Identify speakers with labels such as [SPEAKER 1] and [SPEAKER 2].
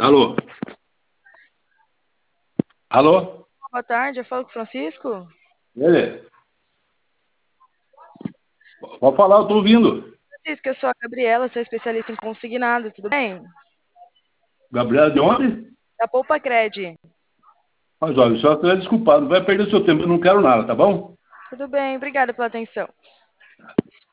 [SPEAKER 1] Alô? Alô?
[SPEAKER 2] Boa tarde, eu falo com o Francisco.
[SPEAKER 1] Ele? Pode falar, eu tô ouvindo.
[SPEAKER 2] Francisco, eu sou a Gabriela, sou especialista em consignado, tudo bem?
[SPEAKER 1] Gabriela de onde?
[SPEAKER 2] Da Poupa Cred.
[SPEAKER 1] Mas olha, só que desculpado, não vai perder seu tempo, eu não quero nada, tá bom?
[SPEAKER 2] Tudo bem, obrigada pela atenção.